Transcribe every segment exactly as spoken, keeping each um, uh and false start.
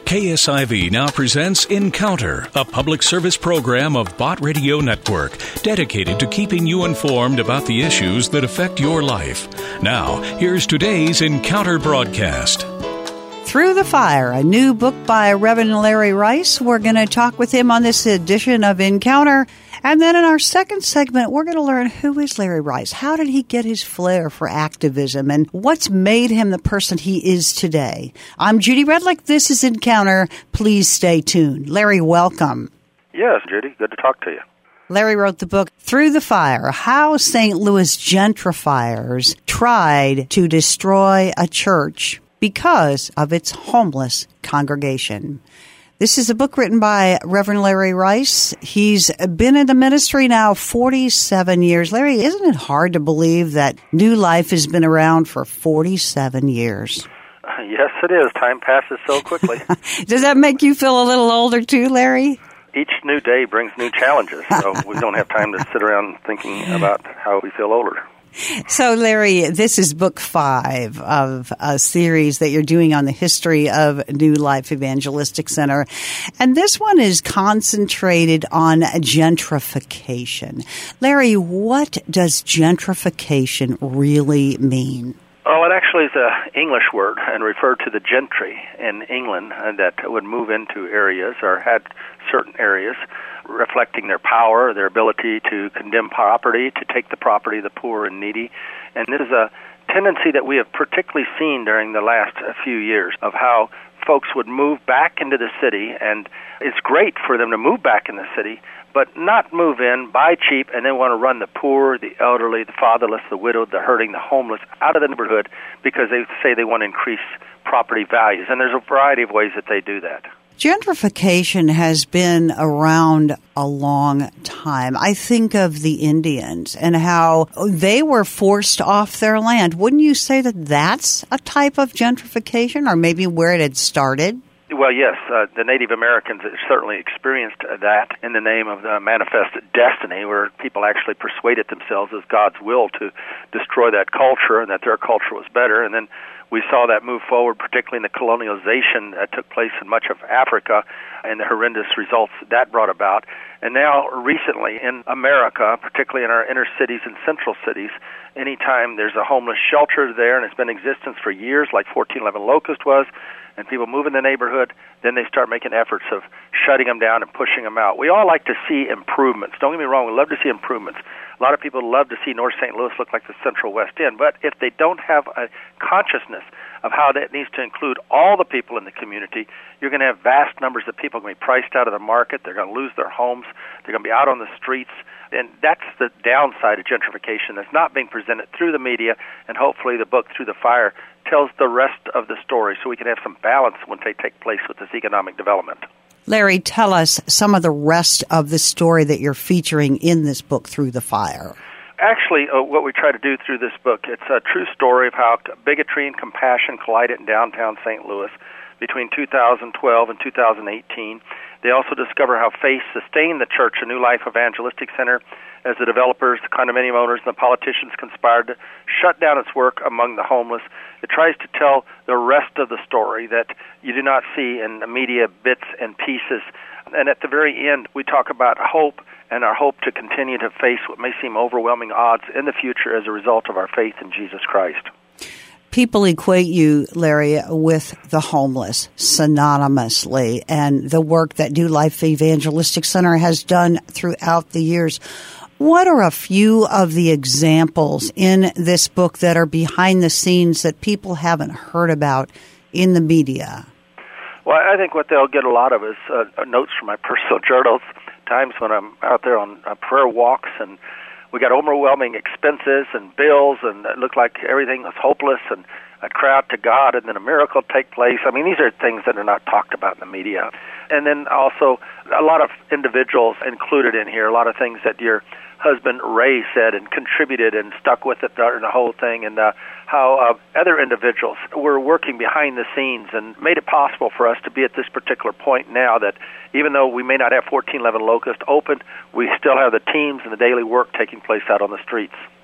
K S I V now presents Encounter, a public service program of Bott Radio Network, dedicated to keeping you informed about the issues that affect your life. Now, here's today's Encounter broadcast. Through the Fire, a new book by Reverend Larry Rice. We're going to talk with him on this edition of Encounter. And then in our second segment, we're going to learn who is Larry Rice? How did he get his flair for activism? And what's made him the person he is today? I'm Judy Redlick. This is Encounter. Please stay tuned. Larry, welcome. Yes, Judy. Good to talk to you. Larry wrote the book, Through the Fire, How Saint Louis Gentrifiers Tried to Destroy a Church because of its homeless congregation. This is a book written by Reverend Larry Rice. He's been in the ministry now forty-seven years. Larry, isn't it hard to believe that New Life has been around for forty-seven years? Uh, yes, it is. Time passes so quickly. Does that make you feel a little older too, Larry? Each new day brings new challenges, so we don't have time to sit around thinking about how we feel older. So, Larry, this is book five of a series that you're doing on the history of New Life Evangelistic Center. And this one is concentrated on gentrification. Larry, what does gentrification really mean? Well, it actually is an English word and referred to the gentry in England that would move into areas or had certain areas, reflecting their power, their ability to condemn property, to take the property of the poor and needy. And this is a tendency that we have particularly seen during the last few years of how folks would move back into the city, and it's great for them to move back in the city, but not move in, buy cheap, and then want to run the poor, the elderly, the fatherless, the widowed, the hurting, the homeless out of the neighborhood because they say they want to increase property values. And there's a variety of ways that they do that. Gentrification has been around a long time. I think of the Indians and how they were forced off their land. Wouldn't you say that that's a type of gentrification, or maybe where it had started? Well, yes, uh, the Native Americans certainly experienced that in the name of the manifest destiny, where people actually persuaded themselves as God's will to destroy that culture and that their culture was better. And then we saw that move forward, particularly in the colonialization that took place in much of Africa and the horrendous results that brought about. And now recently in America, particularly in our inner cities and central cities, anytime there's a homeless shelter there, and it's been in existence for years, like fourteen eleven Locust was, and people move in the neighborhood, then they start making efforts of shutting them down and pushing them out. We all like to see improvements. Don't get me wrong, we love to see improvements. A lot of people love to see North Saint Louis look like the Central West End, but if they don't have a consciousness of how that needs to include all the people in the community, you're going to have vast numbers of people going to be priced out of the market. They're going to lose their homes. They're going to be out on the streets. And that's the downside of gentrification that's not being presented through the media, and hopefully the book, Through the Fire, tells the rest of the story so we can have some balance when they take place with this economic development. Larry, tell us some of the rest of the story that you're featuring in this book, Through the Fire. Actually, uh, what we try to do through this book, it's a true story of how bigotry and compassion collided in downtown Saint Louis between two thousand twelve and two thousand eighteen. They also discover how faith sustained the church, a New Life Evangelistic Center, as the developers, the condominium owners, and the politicians conspired to shut down its work among the homeless. It tries to tell the rest of the story that you do not see in the media bits and pieces. And at the very end, we talk about hope and our hope to continue to face what may seem overwhelming odds in the future as a result of our faith in Jesus Christ. People equate you, Larry, with the homeless synonymously, and the work that New Life Evangelistic Center has done throughout the years. What are a few of the examples in this book that are behind the scenes that people haven't heard about in the media? Well, I think what they'll get a lot of is uh, notes from my personal journals, times when I'm out there on uh, prayer walks, and we got overwhelming expenses and bills, and it looked like everything was hopeless, and I'd cry out to God, and then a miracle take place. I mean, these are things that are not talked about in the media. And then also a lot of individuals included in here, a lot of things that your husband Ray said and contributed and stuck with it during the whole thing, and uh, how uh, other individuals were working behind the scenes and made it possible for us to be at this particular point now that even though we may not have fourteen eleven Locust open, we still have the teams and the daily work taking place out on the streets.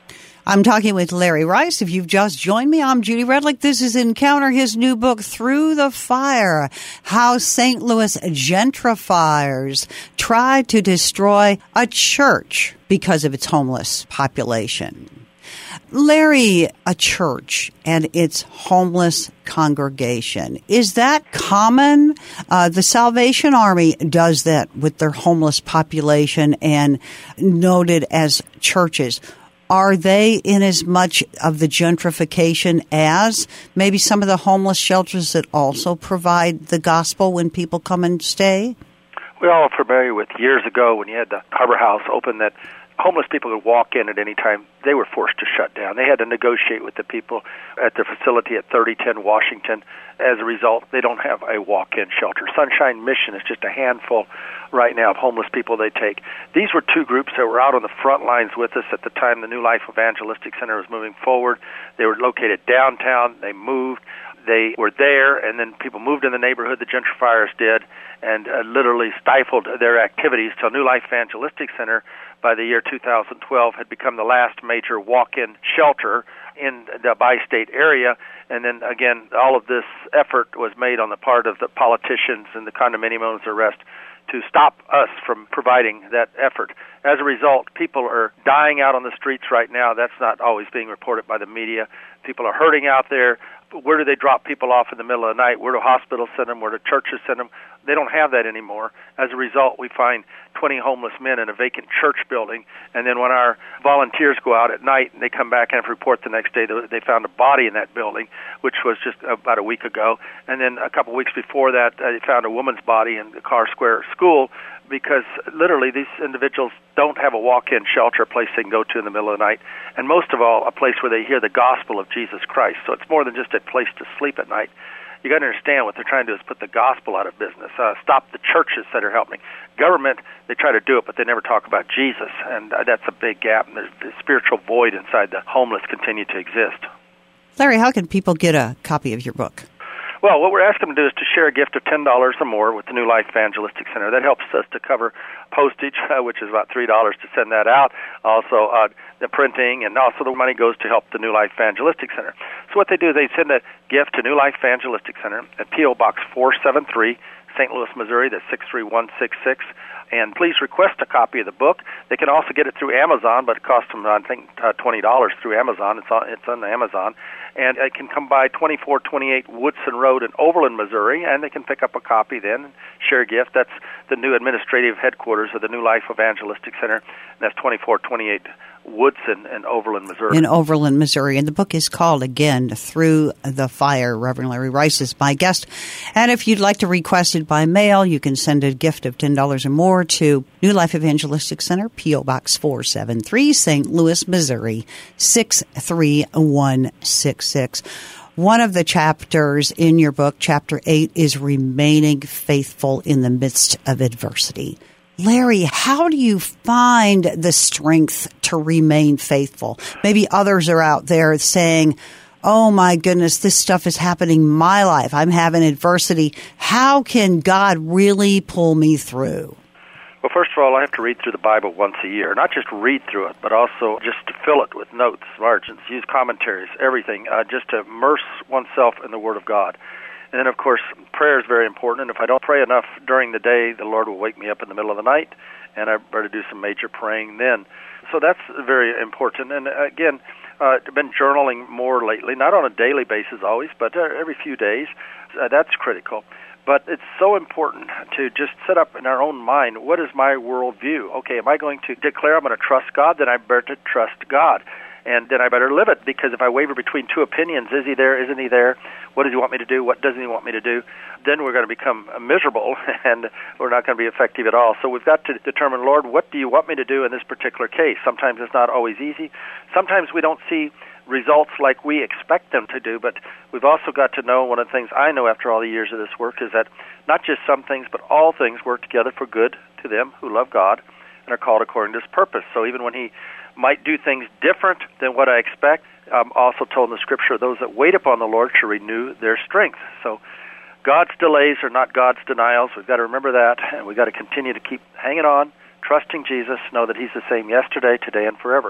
I'm talking with Larry Rice. If you've just joined me, I'm Judy Redlick. This is Encounter, his new book, Through the Fire, How Saint Louis Gentrifiers Tried to Destroy a Church Because of Its Homeless Population. Larry, a church and its homeless congregation, is that common? Uh, the Salvation Army does that with their homeless population and noted as churches. Are they in as much of the gentrification as maybe some of the homeless shelters that also provide the gospel when people come and stay? We're all familiar with years ago when you had the Harbor House open that homeless people could walk in at any time. They were forced to shut down. They had to negotiate with the people at their facility at thirty ten Washington. As a result, they don't have a walk-in shelter. Sunshine Mission is just a handful right now of homeless people they take. These were two groups that were out on the front lines with us at the time the New Life Evangelistic Center was moving forward. They were located downtown. They moved. They were there, and then people moved in the neighborhood, the gentrifiers did, and uh, literally stifled their activities till New Life Evangelistic Center, by the year two thousand twelve, had become the last major walk-in shelter in the bi-state area. And then, again, all of this effort was made on the part of the politicians and the condominium owners and the rest to stop us from providing that effort. As a result, people are dying out on the streets right now. That's not always being reported by the media. People are hurting out there. Where do they drop people off in the middle of the night? Where do hospitals send them? Where do churches send them? They don't have that anymore. As a result, we find twenty homeless men in a vacant church building, and then when our volunteers go out at night and they come back and have to report the next day, they found a body in that building, which was just about a week ago. And then a couple of weeks before that, they found a woman's body in the Carr Square School, because literally these individuals don't have a walk-in shelter, a place they can go to in the middle of the night, and most of all, a place where they hear the gospel of Jesus Christ. So it's more than just a place to sleep at night. You got to understand what they're trying to do is put the gospel out of business, uh, stop the churches that are helping. Government, they try to do it, but they never talk about Jesus, and uh, that's a big gap, and there's the spiritual void inside the homeless continue to exist. Larry, how can people get a copy of your book? Well, what we're asking them to do is to share a gift of ten dollars or more with the New Life Evangelistic Center. That helps us to cover postage, uh, which is about three dollars to send that out. Also, uh, the printing, and also the money goes to help the New Life Evangelistic Center. So what they do is they send a gift to New Life Evangelistic Center at P O. Box four seven three, Saint Louis, Missouri. That's six three one six six. And please request a copy of the book. They can also get it through Amazon, but it costs them, I think, uh, twenty dollars through Amazon. It's on, it's on Amazon. And it can come by twenty-four twenty-eight Woodson Road in Overland, Missouri, and they can pick up a copy then and share a gift. That's the new administrative headquarters of the New Life Evangelistic Center, and that's twenty-four twenty-eight Woodson in Overland, Missouri. In Overland, Missouri. And the book is called, again, Through the Fire. Reverend Larry Rice is my guest. And if you'd like to request it by mail, you can send a gift of ten dollars or more to New Life Evangelistic Center, P O. Box four seven three, Saint Louis, Missouri, six three one six six. One of the chapters in your book, Chapter eight, is remaining faithful in the midst of adversity. Larry, how do you find the strength to remain faithful? Maybe others are out there saying, oh my goodness, this stuff is happening in my life. I'm having adversity. How can God really pull me through? Well, first of all, I have to read through the Bible once a year. Not just read through it, but also just to fill it with notes, margins, use commentaries, everything, uh, just to immerse oneself in the Word of God. And then, of course, prayer is very important. And if I don't pray enough during the day, the Lord will wake me up in the middle of the night, and I better do some major praying then. So that's very important. And again, uh, I've been journaling more lately, not on a daily basis always, but every few days. Uh, that's critical. But it's so important to just set up in our own mind, what is my worldview? Okay, am I going to declare I'm going to trust God? Then I better trust God. And then I better live it, because if I waver between two opinions, is he there, isn't he there, what does he want me to do, what doesn't he want me to do, then we're going to become miserable, and we're not going to be effective at all. So we've got to determine, Lord, what do you want me to do in this particular case? Sometimes it's not always easy. Sometimes we don't see results like we expect them to do, but we've also got to know, one of the things I know after all the years of this work is that not just some things, but all things work together for good to them who love God and are called according to his purpose. So even when he might do things different than what I expect, I'm also told in the Scripture, those that wait upon the Lord shall renew their strength. So God's delays are not God's denials. We've got to remember that, and we've got to continue to keep hanging on, trusting Jesus, know that he's the same yesterday, today, and forever.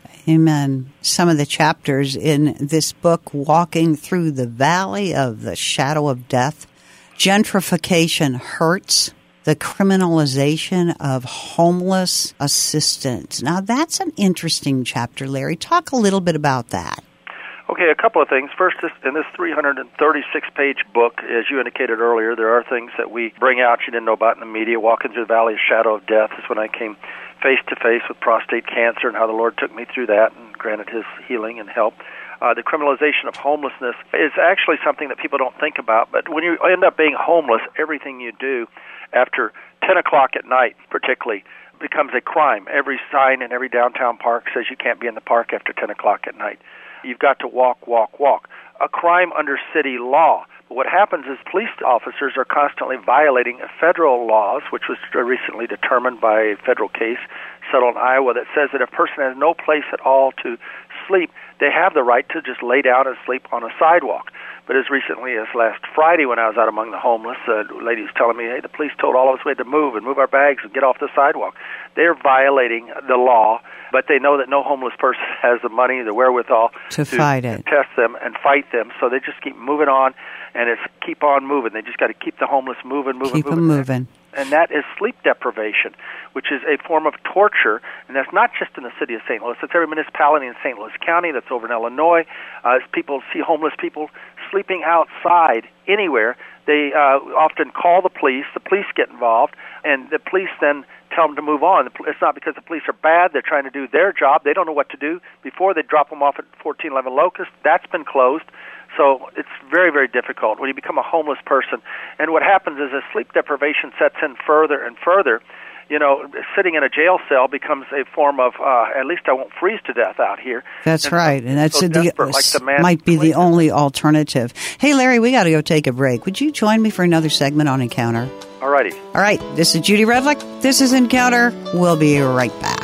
Amen. Some of the chapters in this book, Walking Through the Valley of the Shadow of Death, gentrification hurts, the criminalization of homeless assistance. Now, that's an interesting chapter, Larry. Talk a little bit about that. Okay, a couple of things. First, this, in this three hundred thirty-six page book, as you indicated earlier, there are things that we bring out you didn't know about in the media. Walking Through the Valley of Shadow of Death is when I came face-to-face with prostate cancer and how the Lord took me through that and granted His healing and help. Uh, the criminalization of homelessness is actually something that people don't think about, but when you end up being homeless, everything you do after ten o'clock at night, particularly, becomes a crime. Every sign in every downtown park says you can't be in the park after ten o'clock at night. You've got to walk, walk, walk. A crime under city law. But what happens is police officers are constantly violating federal laws, which was recently determined by a federal case settled in Iowa that says that if a person has no place at all to sleep, they have the right to just lay down and sleep on a sidewalk. But as recently as last Friday when I was out among the homeless, a lady was telling me, hey, the police told all of us we had to move and move our bags and get off the sidewalk. They're violating the law, but they know that no homeless person has the money, the wherewithal to, to fight it, test them and fight them. So they just keep moving on, and it's keep on moving. They just got to keep the homeless moving, moving, keep moving. them moving. And that is sleep deprivation, which is a form of torture, and that's not just in the city of Saint Louis. It's every municipality in Saint Louis County that's over in Illinois. Uh, as people see homeless people sleeping outside anywhere, they uh, often call the police. The police get involved, and the police then tell them to move on. It's not because the police are bad. They're trying to do their job. They don't know what to do. Before, they drop them off at fourteen eleven Locust. That's been closed. So it's very, very difficult when you become a homeless person. And what happens is as sleep deprivation sets in further and further, you know, sitting in a jail cell becomes a form of, uh, at least I won't freeze to death out here. That's and right. And that's so the, desperate, like the man might be the only alternative. Hey, Larry, we got to go take a break. Would you join me for another segment on Encounter? All righty. All right. This is Judy Redlick. This is Encounter. We'll be right back.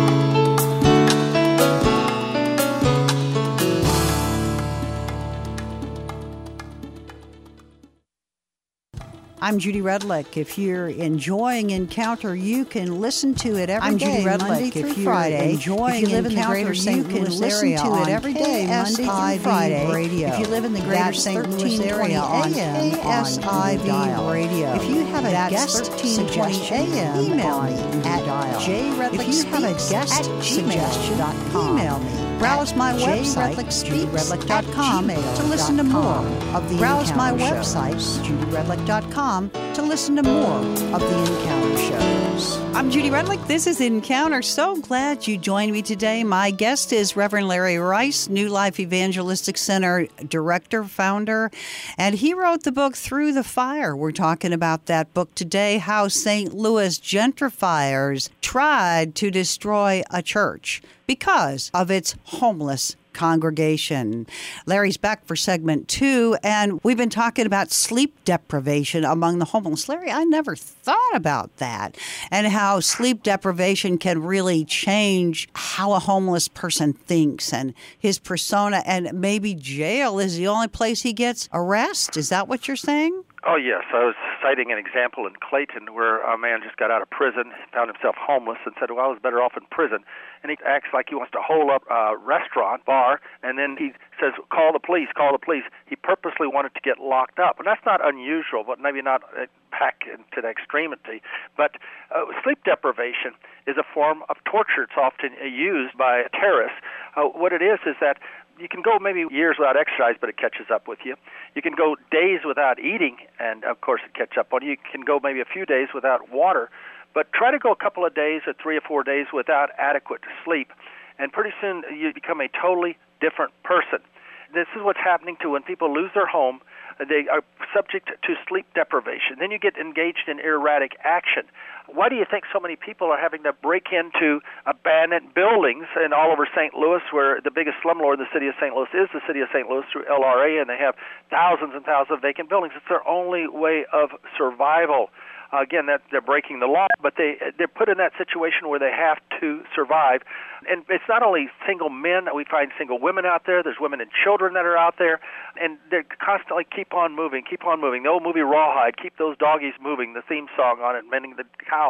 I'm Judy Redlick. If you're enjoying Encounter, you can listen to it every I'm day, Judy Redlick. Monday If through you're Friday. enjoying if you live in the Encounter, greater Saint you can Louis listen area to it on every day, Monday through Friday. Radio. If you live in the greater That's Saint Louis area on K S I V radio. If you have a That's guest suggestion, A M email me at dial. J Redlick If you have a guest suggestion, email me. Browse my website, judy redlick dot com, to listen to more of the Browse my website, judy redlick dot com, to listen to more of the Encounter shows. I'm Judy Redlick. This is Encounter. So glad you joined me today. My guest is Reverend Larry Rice, New Life Evangelistic Center director, founder, and he wrote the book Through the Fire. We're talking about that book today, how Saint Louis gentrifiers tried to destroy a church because of its homeless congregation. Larry's back for segment two, and we've been talking about sleep deprivation among the homeless. Larry, I never thought about that, and how sleep deprivation can really change how a homeless person thinks and his persona, and maybe jail is the only place he gets arrest. Is that what you're saying? Oh, yes. I was citing an example in Clayton where a man just got out of prison, found himself homeless, and said, well, I was better off in prison. And he acts like he wants to hold up a restaurant, bar, and then he says, call the police, call the police. He purposely wanted to get locked up. And that's not unusual, but maybe not back to the extremity. But uh, sleep deprivation is a form of torture. It's often used by terrorists. Uh, what it is is that you can go maybe years without exercise, but it catches up with you. You can go days without eating, and, of course, it catches up on you. You can go maybe a few days without water, but try to go a couple of days or three or four days without adequate sleep, and pretty soon you become a totally different person. This is what's happening to when people lose their home. They are subject to sleep deprivation. Then you get engaged in erratic action. Why do you think so many people are having to break into abandoned buildings in all over Saint Louis, where the biggest slumlord in the city of Saint Louis is the city of Saint Louis through L R A, and they have thousands and thousands of vacant buildings? It's their only way of survival. Uh, again, that they're breaking the law, but they, they're put in that situation where they have to survive. And it's not only single men. We find single women out there. There's women and children that are out there, and they constantly keep on moving, keep on moving. The old movie Rawhide, keep those doggies moving, the theme song on it, mending the cows.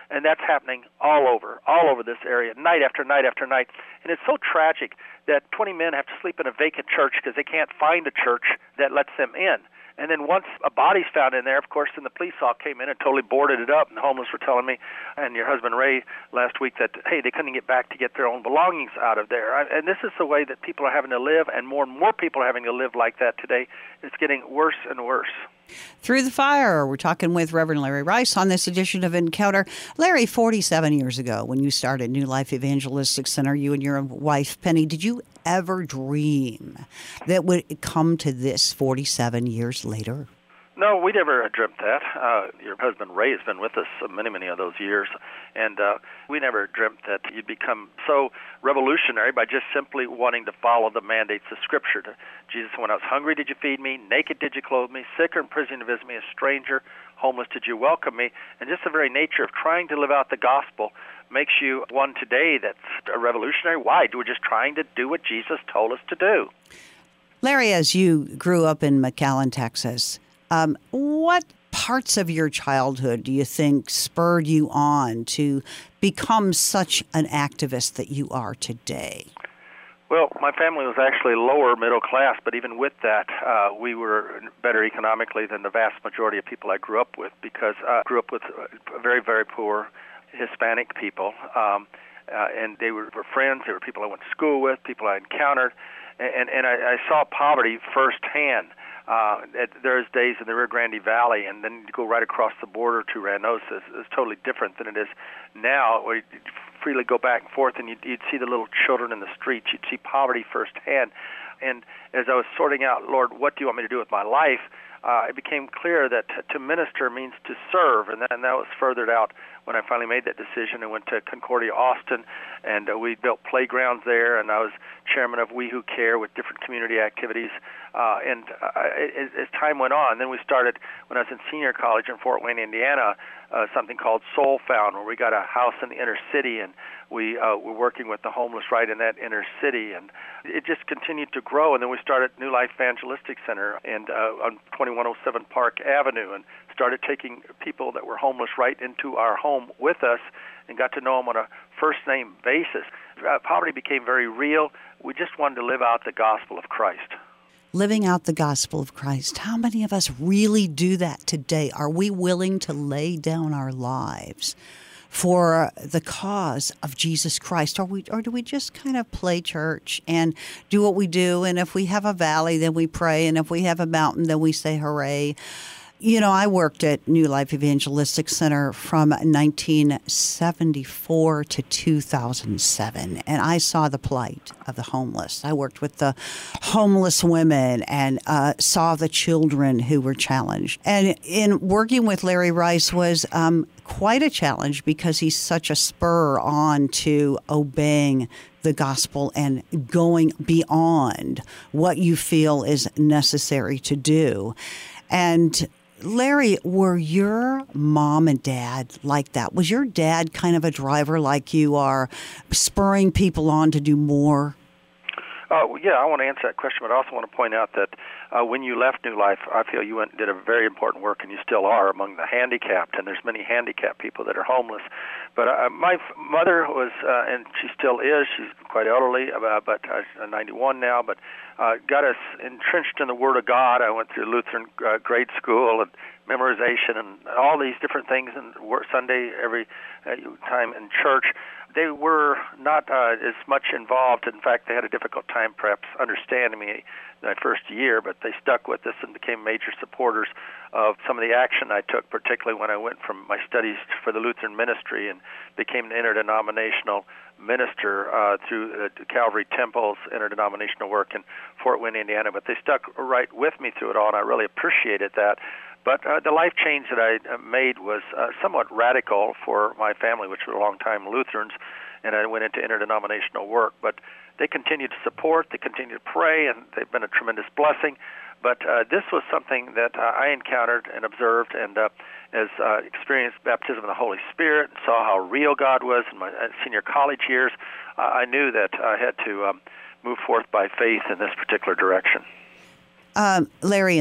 And that's happening all over, all over this area, night after night after night. And it's so tragic that twenty men have to sleep in a vacant church because they can't find a church that lets them in. And then once a body's found in there, of course, then the police all came in and totally boarded it up. And the homeless were telling me, and your husband Ray last week, that, hey, they couldn't get back to get their own belongings out of there. And this is the way that people are having to live, and more and more people are having to live like that today. It's getting worse and worse. Through the Fire, we're talking with Reverend Larry Rice on this edition of Encounter. Larry, forty-seven years ago, when you started New Life Evangelistic Center, you and your wife, Penny, did you ever dream that would come to this forty-seven years later? No, we never dreamt that. Uh, your husband Ray has been with us many, many of those years, and uh, we never dreamt that you'd become so revolutionary by just simply wanting to follow the mandates of Scripture. To Jesus, when I was hungry, did you feed me? Naked, did you clothe me? Sick or in prison, to visit me? A stranger, homeless, did you welcome me? And just the very nature of trying to live out the gospel makes you one today that's a revolutionary. Why? We're just trying to do what Jesus told us to do. Larry, as you grew up in McAllen, Texas, Um, what parts of your childhood do you think spurred you on to become such an activist that you are today? Well, my family was actually lower middle class, but even with that, uh, we were better economically than the vast majority of people I grew up with, because I grew up with very, very poor Hispanic people, um, uh, and they were, were friends. They were people I went to school with, people I encountered, and, and I, I saw poverty firsthand. Uh, there's days in the Rio Grande Valley, and then you go right across the border to Reynosa. It's totally different than it is now, where you freely go back and forth, and you'd, you'd see the little children in the streets. You'd see poverty firsthand. And as I was sorting out, Lord, what do you want me to do with my life, uh, it became clear that t- to minister means to serve, and that, and that was furthered out when I finally made that decision and went to Concordia, Austin, and uh, we built playgrounds there, and I was chairman of We Who Care with different community activities. Uh, and uh, as, as time went on, then we started, when I was in senior college in Fort Wayne, Indiana, uh, something called Soul Found, where we got a house in the inner city, and we uh, were working with the homeless right in that inner city, and it just continued to grow. And then we started New Life Evangelistic Center and uh, on twenty-one oh seven Park Avenue, and started taking people that were homeless right into our home with us and got to know them on a first-name basis. Uh, poverty became very real. We just wanted to live out the gospel of Christ. Living out the gospel of Christ. How many of us really do that today? Are we willing to lay down our lives for the cause of Jesus Christ? Or, we, or do we just kind of play church and do what we do? And if we have a valley, then we pray. And if we have a mountain, then we say hooray. You know, I worked at New Life Evangelistic Center from nineteen seventy-four to two thousand seven, and I saw the plight of the homeless. I worked with the homeless women and uh, saw the children who were challenged. And in working with Larry Rice was um, quite a challenge, because he's such a spur on to obeying the gospel and going beyond what you feel is necessary to do. And Larry, were your mom and dad like that? Was your dad kind of a driver like you are, spurring people on to do more? Uh, well, yeah, I want to answer that question, but I also want to point out that uh, when you left New Life, I feel you went and did a very important work, and you still are, among the handicapped, and there's many handicapped people that are homeless. But uh, my f- mother was, uh, and she still is, she's quite elderly, uh, but uh, ninety-one now, but uh, got us entrenched in the Word of God. I went through Lutheran uh, grade school and memorization and all these different things, and work Sunday every uh, time in church. They were not uh, as much involved. In fact, they had a difficult time perhaps understanding me my first year, but they stuck with us and became major supporters of some of the action I took, particularly when I went from my studies for the Lutheran ministry and became an interdenominational minister uh, through uh, Calvary Temple's interdenominational work in Fort Wayne, Indiana. But they stuck right with me through it all, and I really appreciated that. But uh, the life change that I made was uh, somewhat radical for my family, which were long-time Lutherans, and I went into interdenominational work. But they continue to support, they continue to pray, and they've been a tremendous blessing. But uh, this was something that uh, I encountered and observed, and uh, as uh, experienced baptism of the Holy Spirit, and saw how real God was in my senior college years, uh, I knew that I had to um, move forth by faith in this particular direction. Um, Larry, in the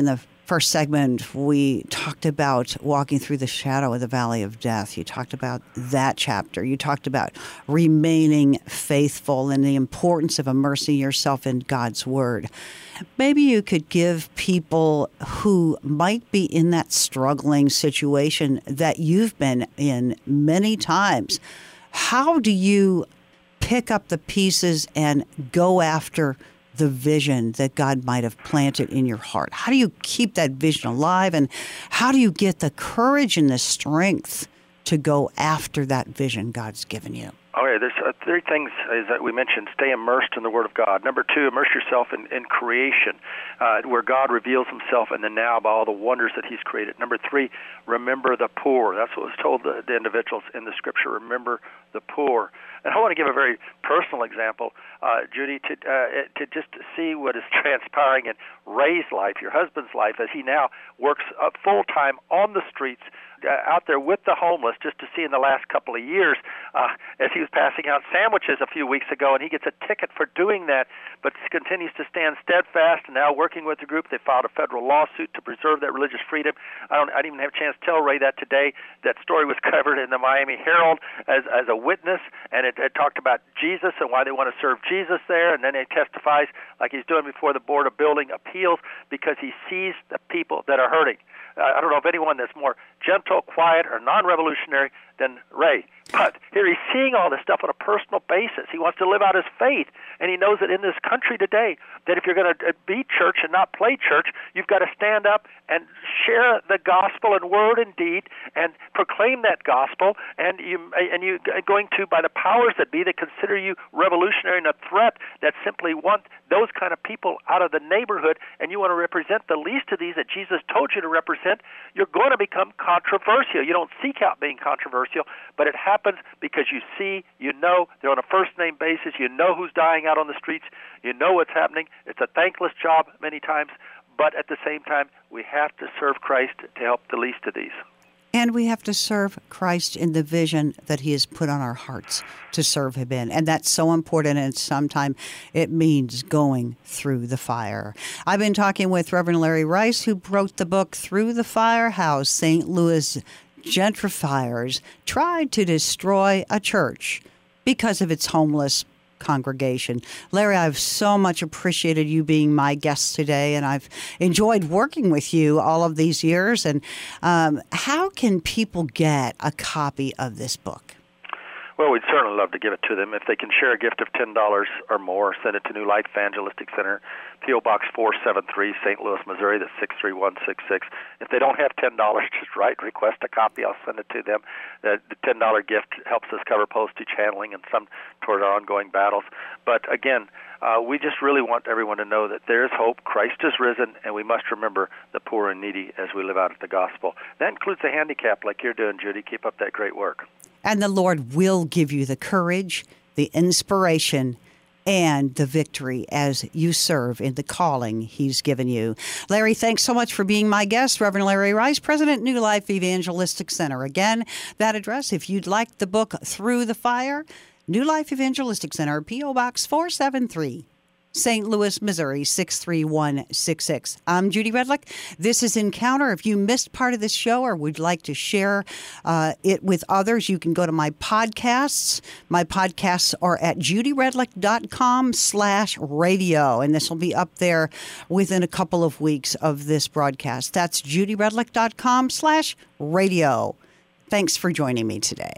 first segment, we talked about walking through the shadow of the valley of death. You talked about that chapter. You talked about remaining faithful and the importance of immersing yourself in God's Word. Maybe you could give people who might be in that struggling situation that you've been in many times. How do you pick up the pieces and go after the vision that God might have planted in your heart? How do you keep that vision alive, and how do you get the courage and the strength to go after that vision God's given you? Oh, yeah, there's uh, three things is that we mentioned. Stay immersed in the Word of God. Number two, immerse yourself in, in creation, uh, where God reveals Himself in the now by all the wonders that He's created. Number three, remember the poor. That's what was told the, the individuals in the Scripture. Remember the poor. And I want to give a very personal example, uh, Judy, to uh, to just see what is transpiring in Ray's life, your husband's life, as he now works uh, full-time on the streets, uh, out there with the homeless, just to see in the last couple of years, uh, as he was passing out sandwiches a few weeks ago, and he gets a ticket for doing that, but continues to stand steadfast, and now working with the group. They filed a federal lawsuit to preserve that religious freedom. I don't. I didn't even have a chance to tell Ray that today. That story was covered in the Miami Herald as, as a witness, and it, it talked about Jesus and why they want to serve Jesus there, and then he testifies like he's doing before the Board of Building Appeals because he sees the people that are hurting. Uh, I don't know of anyone that's more gentle, quiet, or non-revolutionary than Ray. But here he's seeing all this stuff on a personal basis. He wants to live out his faith, and he knows that in this country today, that if you're going to be church and not play church, you've got to stand up and share the gospel in word and deed and proclaim that gospel, and you and you going to, by the powers that be that consider you revolutionary and a threat, that simply want those kind of people out of the neighborhood, and you want to represent the least of these that Jesus told you to represent, you're going to become controversial. You don't seek out being controversial, but it happens because you see, you know, they're on a first-name basis, you know who's dying out on the streets, you know what's happening. It's a thankless job many times, but at the same time, we have to serve Christ to help the least of these. And we have to serve Christ in the vision that He has put on our hearts to serve Him in. And that's so important, and sometimes it means going through the fire. I've been talking with Reverend Larry Rice, who wrote the book Through the Fire: How Saint Louis Gentrifiers Tried to Destroy a Church because of its homeless congregation. Larry, I've so much appreciated you being my guest today, and I've enjoyed working with you all of these years. And um, how can people get a copy of this book? Well, we'd certainly love to give it to them. If they can share a gift of ten dollars or more, send it to New Life Evangelistic Center, P O Box four seven three, Saint Louis, Missouri, that's six three one six six. If they don't have ten dollars, just write, request a copy. I'll send it to them. The, the ten dollars gift helps us cover postage, handling, and some toward our ongoing battles. But again, uh, we just really want everyone to know that there is hope. Christ is risen, and we must remember the poor and needy as we live out the gospel. That includes the handicapped, like you're doing, Judy. Keep up that great work. And the Lord will give you the courage, the inspiration, and the victory as you serve in the calling He's given you. Larry, thanks so much for being my guest. Reverend Larry Rice, President, New Life Evangelistic Center. Again, that address, if you'd like the book Through the Fire, New Life Evangelistic Center, P O Box four seven three, Saint Louis, Missouri, six three one six six. I'm Judy Redlick. This is Encounter. If you missed part of this show or would like to share uh, it with others, you can go to my podcasts. My podcasts are at judyredlick.com slash radio, and this will be up there within a couple of weeks of this broadcast. That's judyredlick.com slash radio. Thanks for joining me today.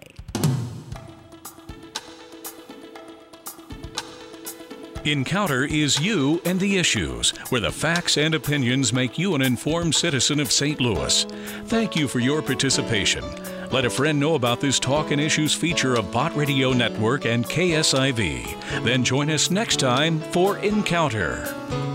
Encounter is you and the issues, where the facts and opinions make you an informed citizen of Saint Louis. Thank you for your participation. Let a friend know about this Talk and Issues feature of Bott Radio Network and K S I V. Then join us next time for Encounter.